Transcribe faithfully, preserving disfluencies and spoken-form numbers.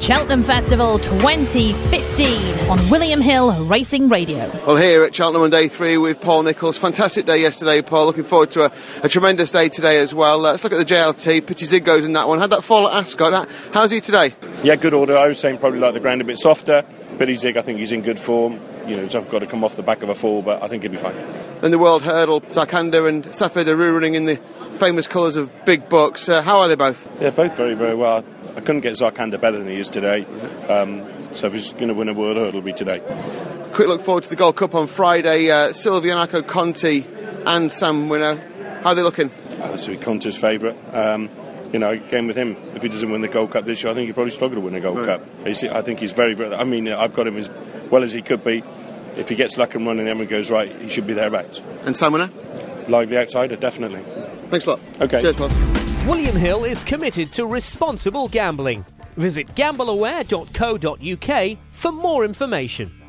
Cheltenham Festival twenty fifteen on William Hill Racing Radio. Well, here at Cheltenham on day three with Paul Nicholls. Fantastic day yesterday, Paul. Looking forward to a, a tremendous day today as well. Uh, let's look at the J L T. Pitty Ziggo's in that one. Had that fall at Ascot. How's he today? Yeah, good order. I was saying probably like the ground a bit softer. Pitty Zig, I think he's in good form. You know, he's got to come off the back of a fall, but I think he'll be fine. Then the World Hurdle, Sarkanda and Safed Aru running in the famous colours of big bucks. Uh, how are they both? They're both very, very well. I couldn't get Sarkanda better than he is today. Um, so if he's going to win a World Hurdle, it'll be today. Quick look forward to the Gold Cup on Friday. Uh, Silvianaco Conti and Sam Winner. How are they looking? Oh, so Conti's favourite. Um, you know, again with him, if he doesn't win the Gold Cup this year, I think he'll probably struggle to win a Gold right. Cup. He's, I think he's very, very... I mean, I've got him as well as he could be. If he gets luck and running and everything goes right, he should be thereabouts. And Sam Winner? Lively outsider, definitely. Thanks a lot. Okay. Cheers, Paul. William Hill is committed to responsible gambling. Visit gamble aware dot co dot uk for more information.